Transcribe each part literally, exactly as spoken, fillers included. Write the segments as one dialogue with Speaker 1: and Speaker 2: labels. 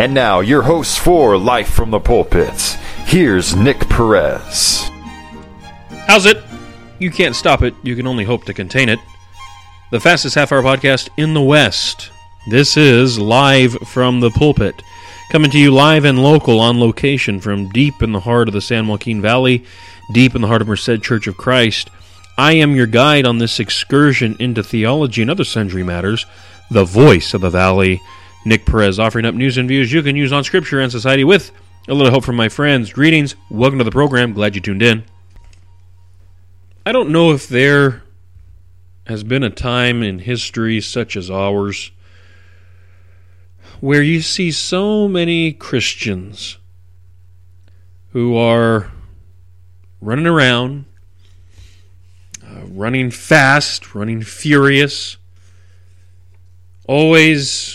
Speaker 1: And now, your host for Life from the Pulpit. Here's Nick Perez.
Speaker 2: How's it? You can't stop it. You can only hope to contain it. The fastest half-hour podcast in the West. This is Live from the Pulpit. Coming to you live and local on location from deep in the heart of the San Joaquin Valley, deep in the heart of Merced Church of Christ. I am your guide on this excursion into theology and other sundry matters, the voice of the Valley, Nick Perez, offering up news and views you can use on Scripture and society with a little help from my friends. Greetings, welcome to the program, glad you tuned in. I don't know if there has been a time in history such as ours where you see so many Christians who are running around, uh, running fast, running furious, always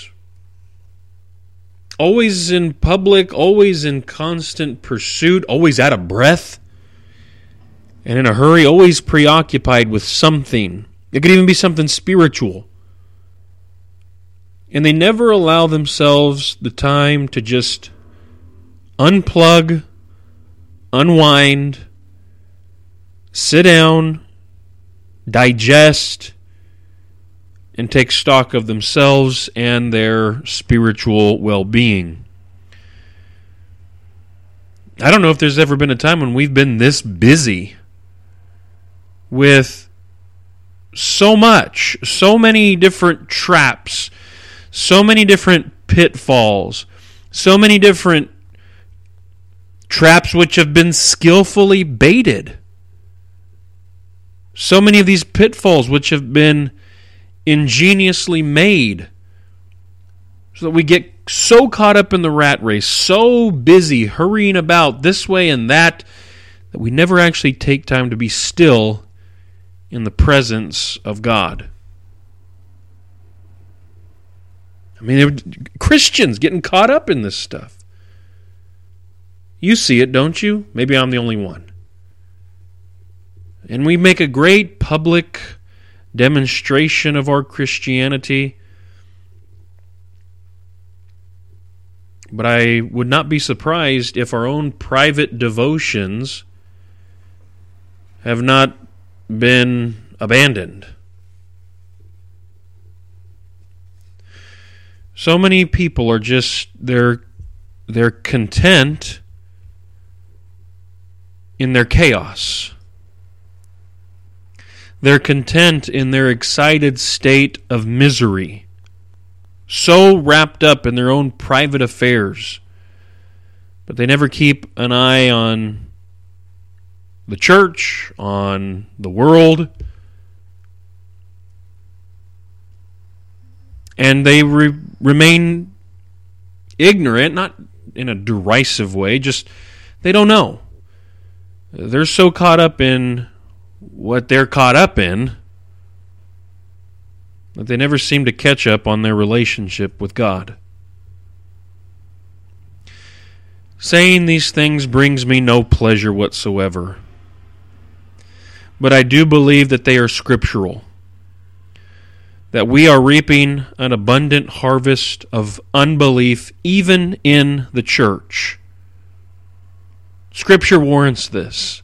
Speaker 2: Always in public, always in constant pursuit, always out of breath, and in a hurry, always preoccupied with something. It could even be something spiritual. And they never allow themselves the time to just unplug, unwind, sit down, digest, and take stock of themselves and their spiritual well-being. I don't know if there's ever been a time when we've been this busy with so much, so many different traps, so many different pitfalls, so many different traps which have been skillfully baited. So many of these pitfalls which have been ingeniously made so that we get so caught up in the rat race, so busy hurrying about this way and that, that we never actually take time to be still in the presence of God. I mean, there were Christians getting caught up in this stuff. You see it, don't you? Maybe I'm the only one. And we make a great public demonstration of our Christianity. But I would not be surprised if our own private devotions have not been abandoned. So many people are just, they're, they're content in their chaos. They're content in their excited state of misery, so wrapped up in their own private affairs, but they never keep an eye on the church, on the world, and they re- remain ignorant, not in a derisive way, just they don't know. They're so caught up in what they're caught up in that they never seem to catch up on their relationship with God. Saying these things brings me no pleasure whatsoever, but I do believe that they are scriptural, that we are reaping an abundant harvest of unbelief even in the church. Scripture warrants this.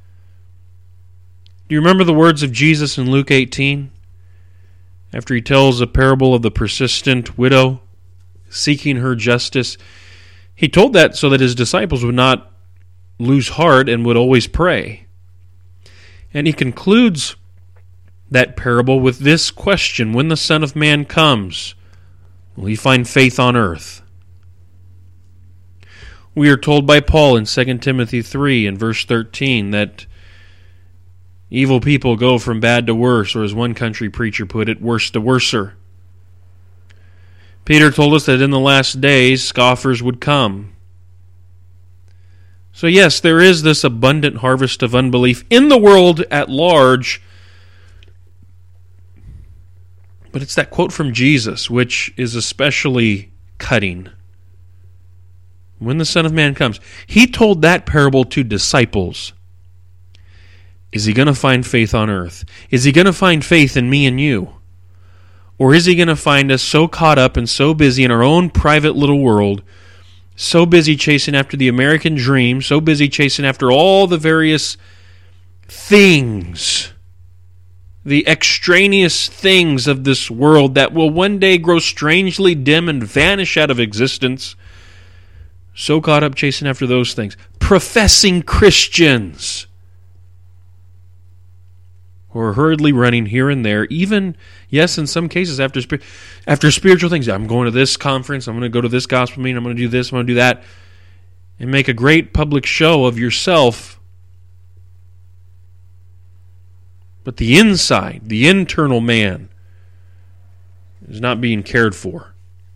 Speaker 2: Do you remember the words of Jesus in Luke eighteen? After he tells a parable of the persistent widow seeking her justice, he told that so that his disciples would not lose heart and would always pray. And he concludes that parable with this question: when the Son of Man comes, will he find faith on earth? We are told by Paul in Second Timothy three and verse thirteen that evil people go from bad to worse, or as one country preacher put it, worse to worser. Peter told us that in the last days, scoffers would come. So yes, there is this abundant harvest of unbelief in the world at large, but it's that quote from Jesus which is especially cutting. When the Son of Man comes, he told that parable to disciples. Is he going to find faith on earth? Is he going to find faith in me and you? Or is he going to find us so caught up and so busy in our own private little world, so busy chasing after the American dream, so busy chasing after all the various things, the extraneous things of this world that will one day grow strangely dim and vanish out of existence. So caught up chasing after those things. Professing Christians who are hurriedly running here and there, even, yes, in some cases, after after spiritual things. I'm going to this conference, I'm going to go to this gospel meeting, I'm going to do this, I'm going to do that, and make a great public show of yourself. But the inside, the internal man, is not being cared for.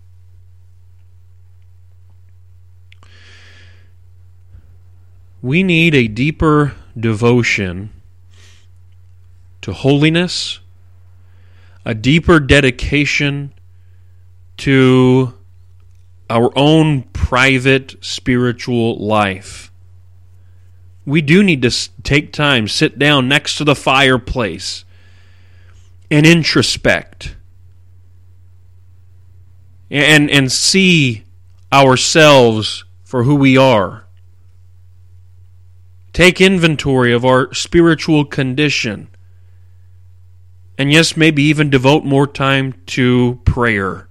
Speaker 2: We need a deeper devotion to holiness, a deeper dedication to our own private spiritual life. We do need to take time, sit down next to the fireplace, and introspect, and, and see ourselves for who we are. Take inventory of our spiritual condition. And yes, maybe even devote more time to prayer.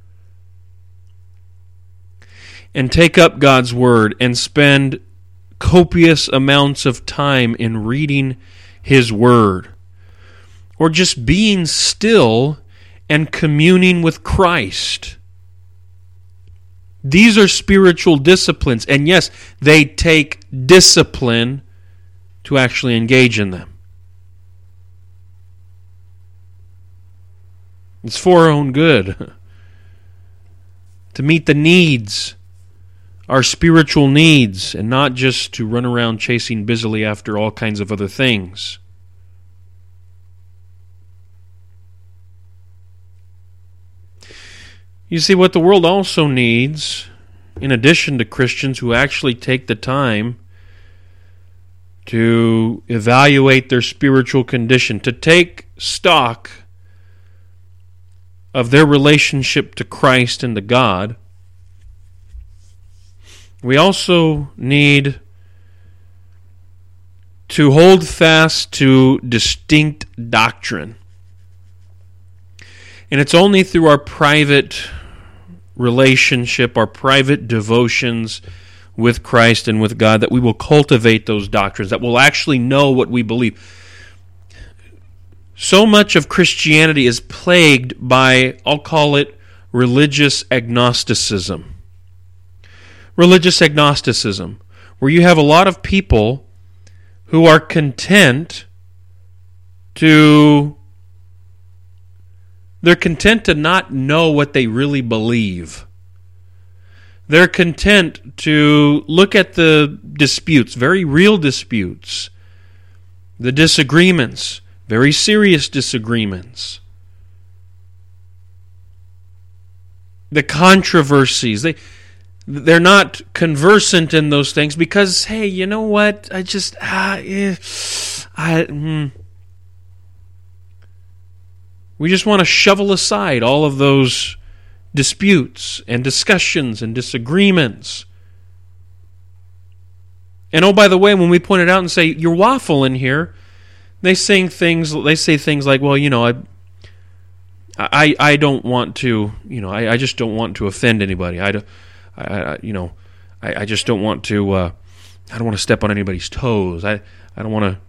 Speaker 2: And take up God's Word and spend copious amounts of time in reading His Word. Or just being still and communing with Christ. These are spiritual disciplines. And yes, they take discipline to actually engage in them. It's for our own good. To meet the needs, our spiritual needs, and not just to run around chasing busily after all kinds of other things. You see, what the world also needs, in addition to Christians who actually take the time to evaluate their spiritual condition, to take stock of their relationship to Christ and to God, we also need to hold fast to distinct doctrine. And it's only through our private relationship, our private devotions with Christ and with God, that we will cultivate those doctrines, that we'll actually know what we believe. So much of Christianity is plagued by, I'll call it, religious agnosticism. Religious agnosticism, where you have a lot of people who are content to, they're content to not know what they really believe. They're content to look at the disputes, very real disputes, the disagreements, very serious disagreements, the controversies. They, they're not conversant in those things because, hey, you know what? I just, ah, eh, I, mm. we just want to shovel aside all of those disputes and discussions and disagreements. And oh, by the way, when we point it out and say, you're waffling here, they say things. They say things like, "Well, you know, I, I, I don't want to, you know, I, I just don't want to offend anybody. I, don't, I, I you know, I, I just don't want to. Uh, I don't want to step on anybody's toes. I, I don't want to."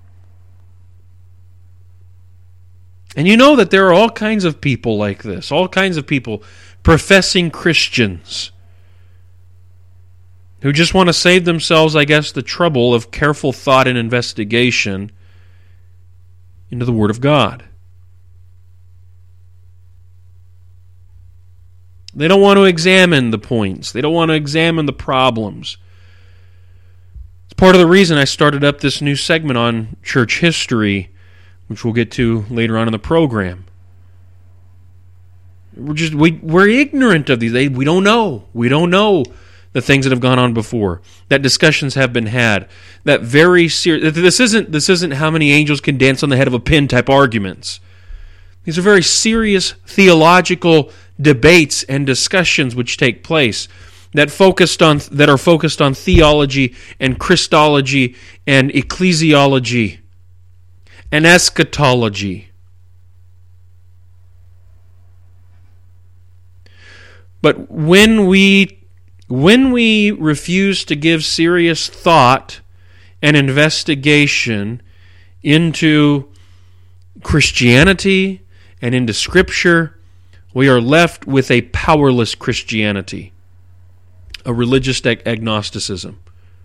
Speaker 2: And you know that there are all kinds of people like this, all kinds of people, professing Christians, who just want to save themselves, I guess, the trouble of careful thought and investigation into the Word of God. They don't want to examine the points. They don't want to examine the problems. It's part of the reason I started up this new segment on church history, which we'll get to later on in the program. We're just we we're ignorant of these. They, we don't know. We don't know the things that have gone on before. That discussions have been had. That very serious. This isn't this isn't how many angels can dance on the head of a pin type arguments. These are very serious theological debates and discussions which take place. that focused on that are focused on theology and Christology and ecclesiology and eschatology. But when we when we refuse to give serious thought and investigation into Christianity and into Scripture, we are left with a powerless Christianity, a religious ag- agnosticism,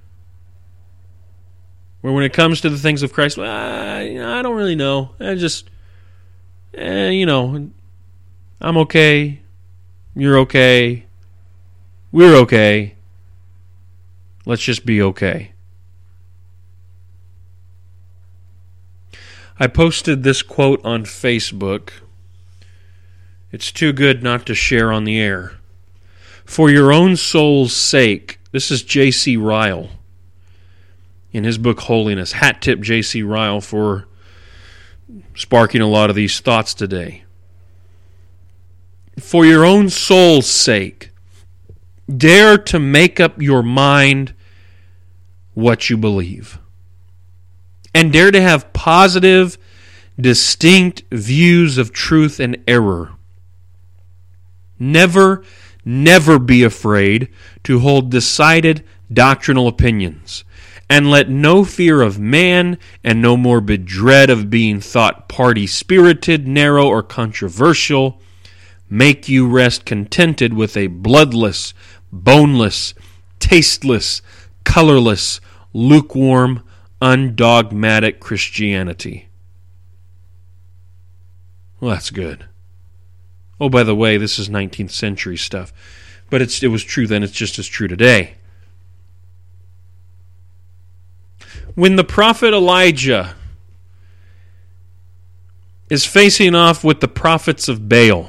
Speaker 2: where when it comes to the things of Christ, well, I, I don't really know. I just, eh, you know, I'm okay. You're okay. We're okay. Let's just be okay. I posted this quote on Facebook. It's too good not to share on the air. For your own soul's sake, this is J C Ryle in his book Holiness. Hat tip J C Ryle for sparking a lot of these thoughts today. For your own soul's sake, dare to make up your mind what you believe. And dare to have positive, distinct views of truth and error. Never, never be afraid to hold decided doctrinal opinions, and let no fear of man and no morbid dread of being thought party-spirited, narrow, or controversial make you rest contented with a bloodless, boneless, tasteless, colorless, lukewarm, undogmatic Christianity. Well, that's good. Oh, by the way, this is nineteenth century stuff. But it's, it was true then, it's just as true today. When the prophet Elijah is facing off with the prophets of Baal,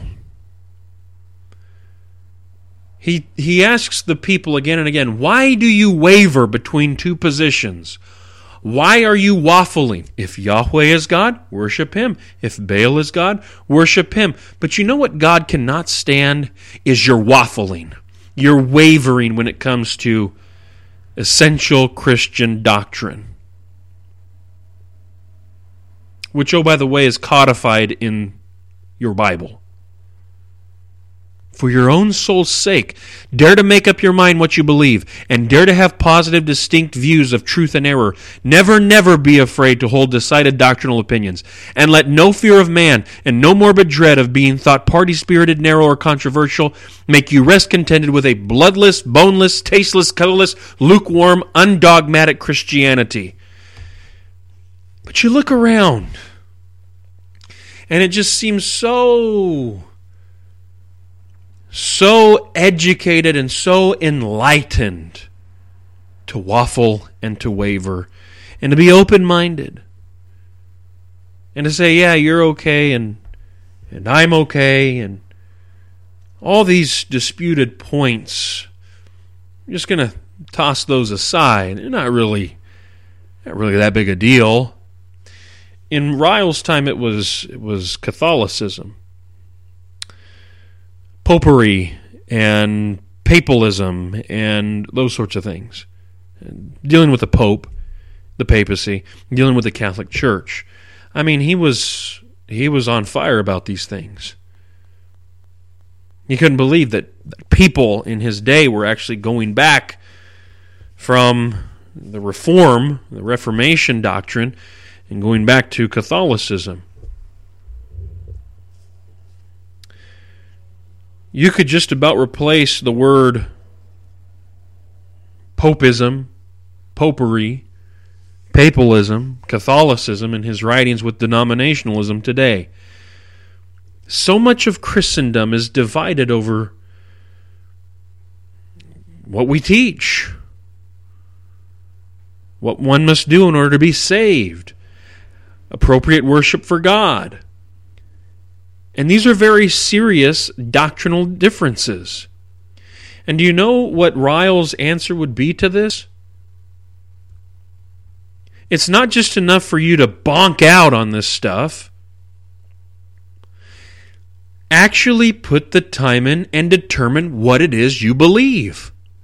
Speaker 2: he, he asks the people again and again, why do you waver between two positions? Why are you waffling? If Yahweh is God, worship Him. If Baal is God, worship Him. But you know what God cannot stand is your waffling. Your wavering when it comes to essential Christian doctrine. Which, oh, by the way, is codified in your Bible. For your own soul's sake, dare to make up your mind what you believe, and dare to have positive, distinct views of truth and error. Never, never be afraid to hold decided doctrinal opinions, and let no fear of man and no morbid dread of being thought party-spirited, narrow, or controversial make you rest contented with a bloodless, boneless, tasteless, colorless, lukewarm, undogmatic Christianity. But you look around, and it just seems so... so educated and so enlightened to waffle and to waver and to be open-minded and to say, yeah, you're okay and and I'm okay and all these disputed points, I'm just going to toss those aside. They're not really, not really that big a deal. In Ryle's time, it was it was Catholicism. Popery and papalism and those sorts of things. Dealing with the Pope, the papacy, dealing with the Catholic Church. I mean, he was he was on fire about these things. He couldn't believe that people in his day were actually going back from the Reform, the Reformation doctrine, and going back to Catholicism. You could just about replace the word popism, popery, papalism, Catholicism in his writings with denominationalism today. So much of Christendom is divided over what we teach, what one must do in order to be saved, appropriate worship for God. And these are very serious doctrinal differences. And do you know what Ryle's answer would be to this? It's not just enough for you to bonk out on this stuff. Actually put the time in and determine what it is you believe.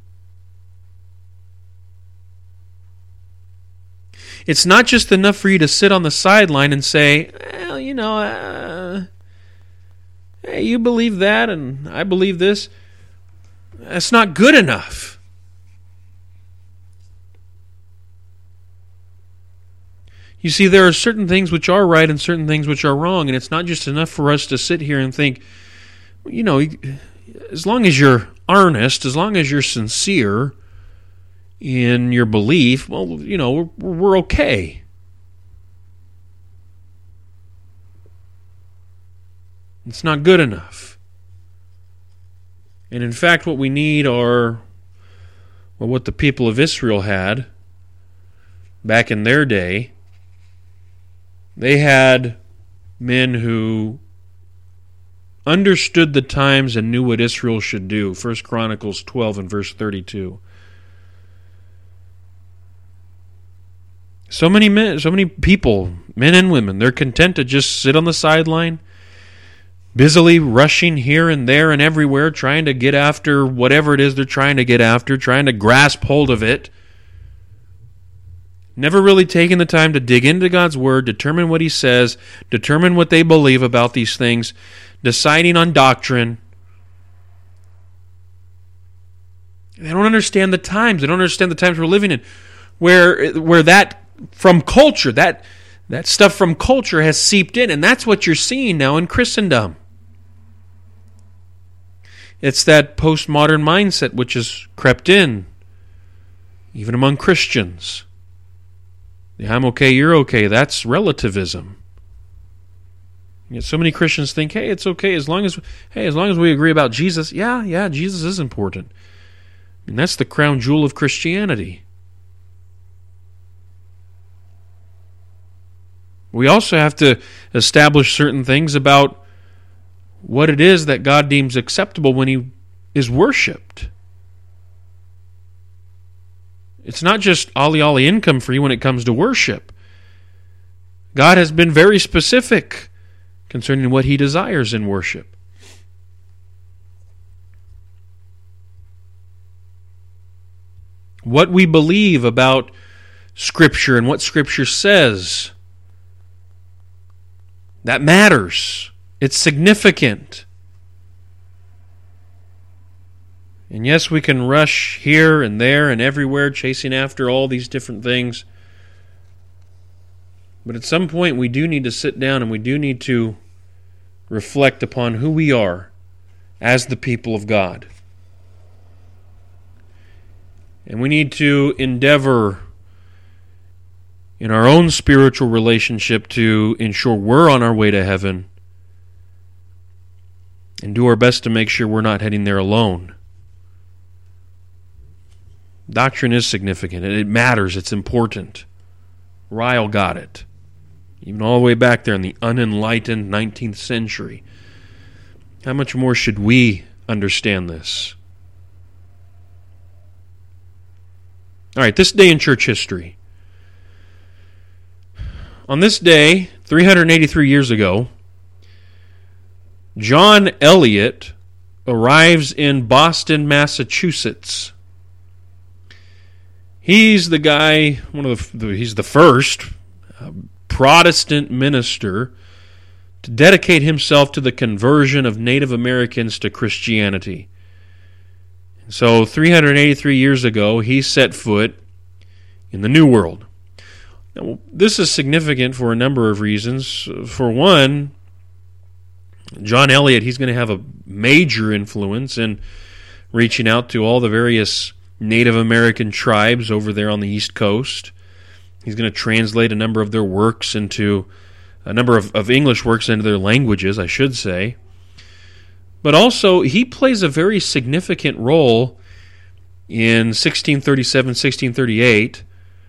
Speaker 2: It's not just enough for you to sit on the sideline and say, well, you know, uh, hey, you believe that and I believe this. That's not good enough. You see, there are certain things which are right and certain things which are wrong, and it's not just enough for us to sit here and think, you know, as long as you're earnest, as long as you're sincere in your belief, well, you know, we're, we're okay. It's not good enough. And in fact, what we need are, well, what the people of Israel had back in their day. They had men who understood the times and knew what Israel should do. First Chronicles twelve and verse thirty-two. So many men, so many people, men and women, they're content to just sit on the sideline, busily rushing here and there and everywhere, trying to get after whatever it is they're trying to get after, trying to grasp hold of it. Never really taking the time to dig into God's Word, determine what He says, determine what they believe about these things, deciding on doctrine. They don't understand the times. They don't understand the times we're living in, where where that from culture, that that stuff from culture has seeped in, and that's what you're seeing now in Christendom. It's that postmodern mindset which has crept in, even among Christians. The I'm okay, you're okay, that's relativism. Yet so many Christians think, hey, it's okay as long as hey, as long as we agree about Jesus. Yeah, yeah, Jesus is important. And that's the crown jewel of Christianity. We also have to establish certain things about what it is that God deems acceptable when He is worshipped. It's not just ollie ollie income free when it comes to worship. God has been very specific concerning what He desires in worship. What we believe about Scripture and what Scripture says, that matters. It's significant. And yes, we can rush here and there and everywhere, chasing after all these different things. But at some point, we do need to sit down and we do need to reflect upon who we are as the people of God. And we need to endeavor in our own spiritual relationship to ensure we're on our way to heaven and do our best to make sure we're not heading there alone. Doctrine is significant. It matters. It's important. Ryle got it. Even all the way back there in the unenlightened nineteenth century. How much more should we understand this? All right, this day in church history. On this day, three hundred eighty-three years ago, John Eliot arrives in Boston, Massachusetts. He's the guy, one of the, he's the first uh, Protestant minister to dedicate himself to the conversion of Native Americans to Christianity. So three hundred eighty-three years ago, he set foot in the New World. Now, this is significant for a number of reasons. For one, John Eliot, he's going to have a major influence in reaching out to all the various Native American tribes over there on the East Coast. He's going to translate a number of their works into, a number of, of English works into their languages, I should say. But also, he plays a very significant role in sixteen thirty-seven, sixteen thirty-eight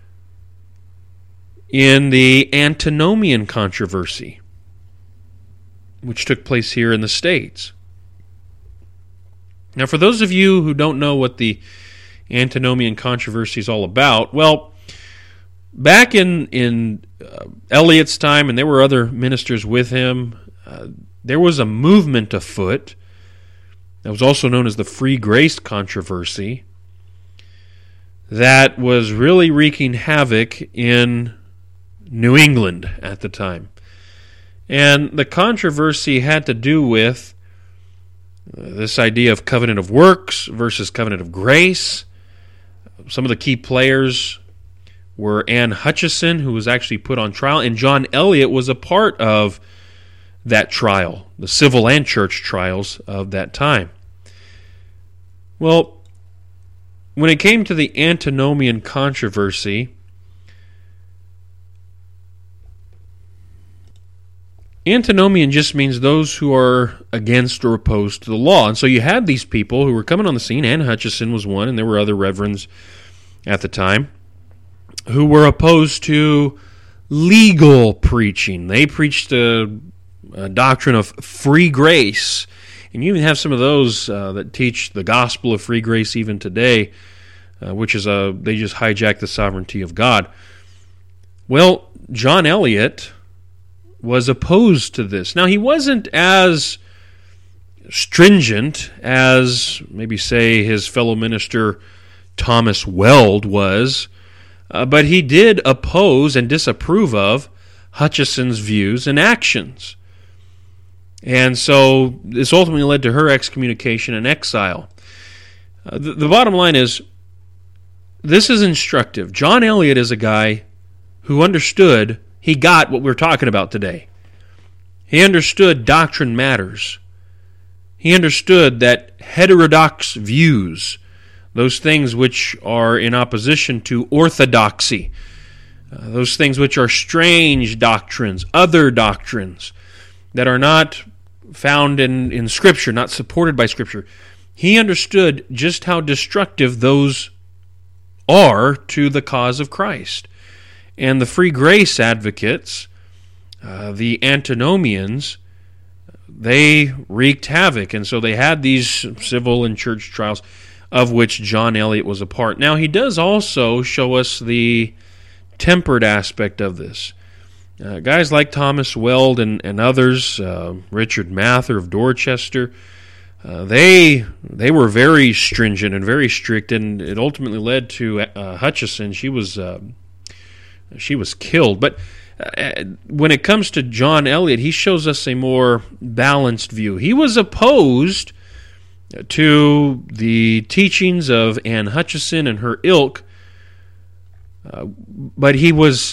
Speaker 2: in the Antinomian controversy, which took place here in the States. Now, for those of you who don't know what the Antinomian controversy is all about, well, back in, in uh, Eliot's time, and there were other ministers with him, uh, there was a movement afoot that was also known as the Free Grace controversy that was really wreaking havoc in New England at the time. And the controversy had to do with this idea of covenant of works versus covenant of grace. Some of the key players were Anne Hutchison, who was actually put on trial, and John Eliot was a part of that trial, the civil and church trials of that time. Well, when it came to the antinomian controversy, antinomian just means those who are against or opposed to the law. And so you had these people who were coming on the scene. Anne Hutchison was one, and there were other reverends at the time who were opposed to legal preaching. They preached a, a doctrine of free grace. And you even have some of those uh, that teach the gospel of free grace even today, uh, which is a, they just hijack the sovereignty of God. Well, John Eliot was opposed to this. Now, he wasn't as stringent as maybe, say, his fellow minister Thomas Weld was, uh, but he did oppose and disapprove of Hutchison's views and actions. And so this ultimately led to her excommunication and exile. Uh, the, the bottom line is, this is instructive. John Eliot is a guy who understood, he got what we're talking about today. He understood doctrine matters. He understood that heterodox views, those things which are in opposition to orthodoxy, uh, those things which are strange doctrines, other doctrines, that are not found in, in Scripture, not supported by Scripture. He understood just how destructive those are to the cause of Christ. And the free grace advocates, uh, the antinomians, they wreaked havoc. And so they had these civil and church trials, of which John Eliot was a part. Now, he does also show us the tempered aspect of this. Uh, guys like Thomas Weld and, and others, uh, Richard Mather of Dorchester, uh, they they were very stringent and very strict, and it ultimately led to uh, Hutchison. She was uh, she was killed. But uh, when it comes to John Eliot, he shows us a more balanced view. He was opposed to the teachings of Anne Hutchison and her ilk, uh, but he was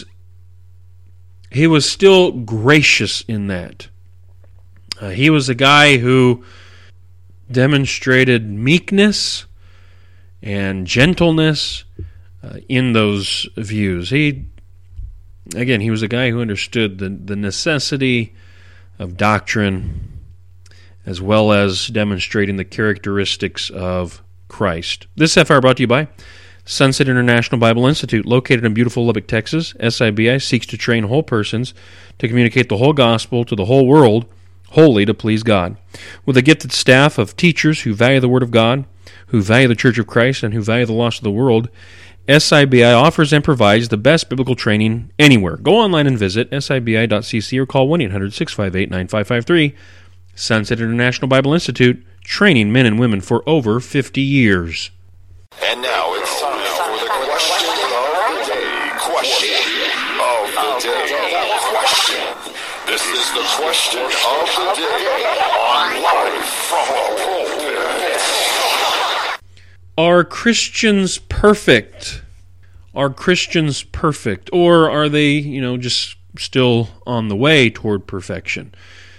Speaker 2: He was still gracious in that. Uh, he was a guy who demonstrated meekness and gentleness uh, in those views. He, again, he was a guy who understood the, the necessity of doctrine as well as demonstrating the characteristics of Christ. This half hour brought to you by Sunset International Bible Institute, located in beautiful Lubbock, Texas. S I B I seeks to train whole persons to communicate the whole gospel to the whole world, wholly to please God. With a gifted staff of teachers who value the Word of God, who value the Church of Christ, and who value the lost of the world, S I B I offers and provides the best biblical training anywhere. Go online and visit S I B I dot C C or call one eight hundred six five eight nine five five three. Sunset International Bible Institute, training men and women for over fifty years.
Speaker 3: And now it's time for the question of the day. Question of the day. Question. This is the question of the day on Live from the Pulpit.
Speaker 2: Are Christians perfect? Are Christians perfect? Or are they, you know, just still on the way toward perfection?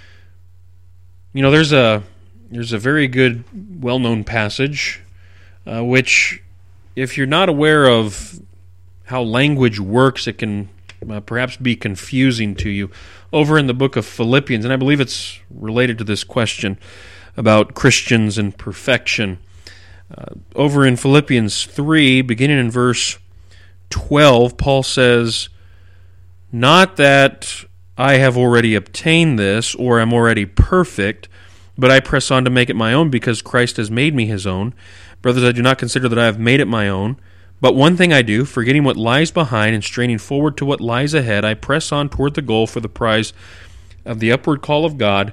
Speaker 2: You know, there's a there's a very good, well-known passage Uh, which, if you're not aware of how language works, it can uh, perhaps be confusing to you. Over in the book of Philippians, and I believe it's related to this question about Christians and perfection. Uh, over in Philippians three, beginning in verse twelve, Paul says, "Not that I have already obtained this, or am already perfect, but I press on to make it my own, because Christ has made me his own. Brothers, I do not consider that I have made it my own, but one thing I do, forgetting what lies behind and straining forward to what lies ahead, I press on toward the goal for the prize of the upward call of God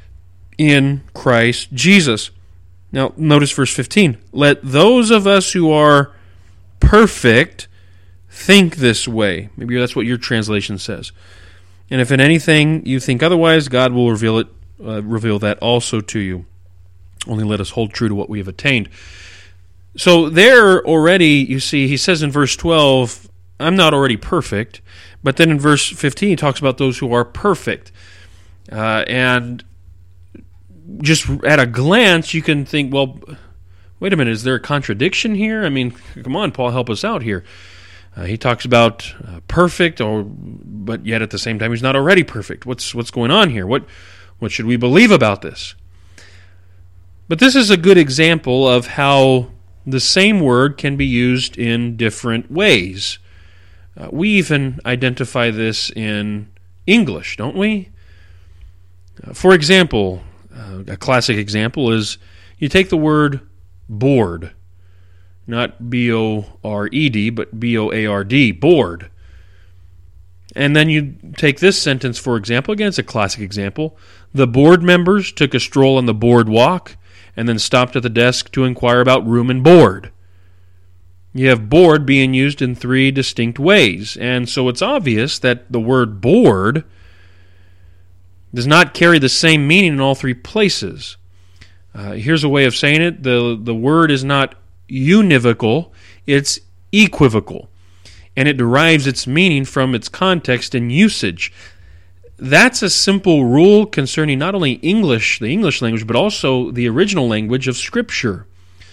Speaker 2: in Christ Jesus." Now, notice verse fifteen. "Let those of us who are perfect think this way. Maybe that's what your translation says. And if in anything you think otherwise, God will reveal it, uh, reveal that also to you. Only let us hold true to what we have attained. So there already, you see, he says in verse twelve, I'm not already perfect. But then in verse fifteen, he talks about those who are perfect. Uh, and just at a glance, you can think, well, wait a minute, is there a contradiction here? I mean, come on, Paul, help us out here. Uh, he talks about uh, perfect, or but yet at the same time, he's not already perfect. What's what's going on here? What what should we believe about this? But this is a good example of how the same word can be used in different ways. Uh, we even identify this in English, don't we? Uh, for example, uh, a classic example is you take the word bored, not B O R E D, but B O A R D, bored. And then you take this sentence, for example. Again, it's a classic example. The board members took a stroll on the boardwalk and then stopped at the desk to inquire about room and board. You have bored being used in three distinct ways, and so it's obvious that the word bored does not carry the same meaning in all three places. Uh, here's a way of saying it. The, the word is not univocal, it's equivocal, and it derives its meaning from its context and usage. That's a simple rule concerning not only English, the English language, but also the original language of Scripture.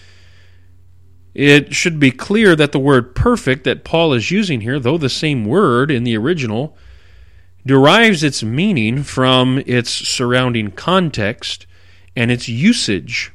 Speaker 2: It should be clear that the word perfect that Paul is using here, though the same word in the original, derives its meaning from its surrounding context and its usage.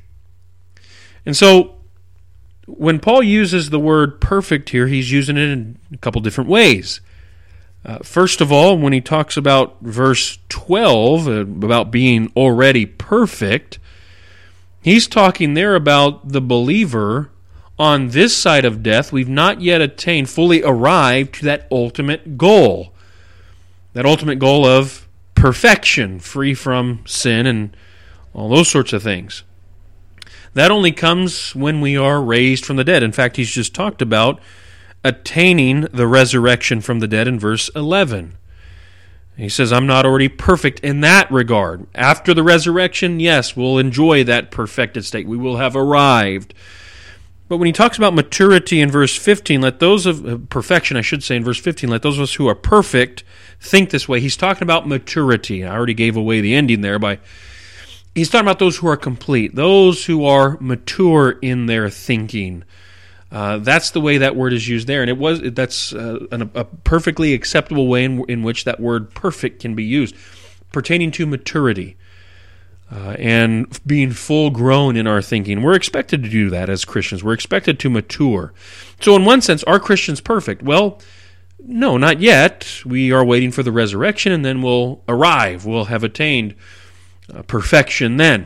Speaker 2: And so, when Paul uses the word perfect here, he's using it in a couple different ways. Uh, first of all, when he talks about verse twelve, uh, about being already perfect, he's talking there about the believer on this side of death. We've not yet attained, fully arrived to that ultimate goal. That ultimate goal of perfection, free from sin and all those sorts of things. That only comes when we are raised from the dead. In fact, he's just talked about attaining the resurrection from the dead in verse eleven. He says, I'm not already perfect in that regard. After the resurrection, yes, we'll enjoy that perfected state. We will have arrived. But when he talks about maturity in verse fifteen, let those of uh, perfection, I should say in verse fifteen, let those of us who are perfect think this way. He's talking about maturity. I already gave away the ending there by he's talking about those who are complete, those who are mature in their thinking. Uh, that's the way that word is used there, and it was that's uh, an, a perfectly acceptable way in, in which that word perfect can be used, pertaining to maturity uh, and being full grown in our thinking. We're expected to do that as Christians. We're expected to mature. So in one sense, are Christians perfect? Well, no, not yet. We are waiting for the resurrection, and then we'll arrive. We'll have attained uh, perfection then.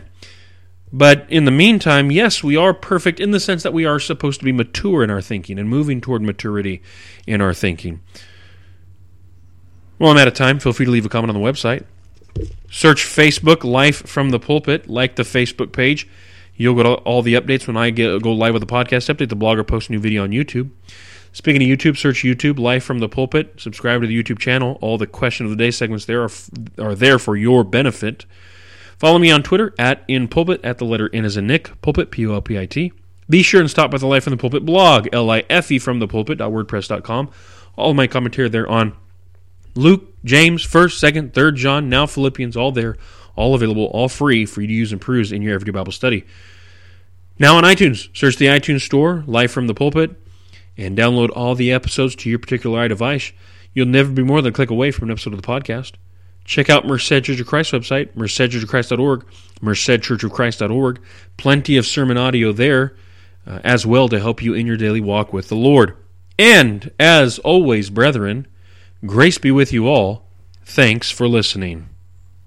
Speaker 2: But in the meantime, yes, we are perfect in the sense that we are supposed to be mature in our thinking and moving toward maturity in our thinking. Well, I'm out of time. Feel free to leave a comment on the website. Search Facebook, Life from the Pulpit. Like the Facebook page. You'll get all the updates when I get, go live with the podcast update. The blogger posts a new video on YouTube. Speaking of YouTube, search YouTube, Life from the Pulpit. Subscribe to the YouTube channel. All the Question of the Day segments there are, are there for your benefit. Follow me on Twitter, at InPulpit, at the letter N as in Nick, Pulpit, P U L P I T. Be sure and stop by the Life from the Pulpit blog, L I F E from the pulpit dot wordpress dot com. All of my commentary there on Luke, James, first, second, third John, now Philippians, all there, all available, all free for you to use and peruse in your everyday Bible study. Now on iTunes, search the iTunes store, Life from the Pulpit, and download all the episodes to your particular device. You'll never be more than a click away from an episode of the podcast. Check out Merced Church of Christ website, merced church of christ dot org, merced church of christ dot org. Plenty of sermon audio there uh, as well to help you in your daily walk with the Lord. And, as always, brethren, grace be with you all. Thanks for listening.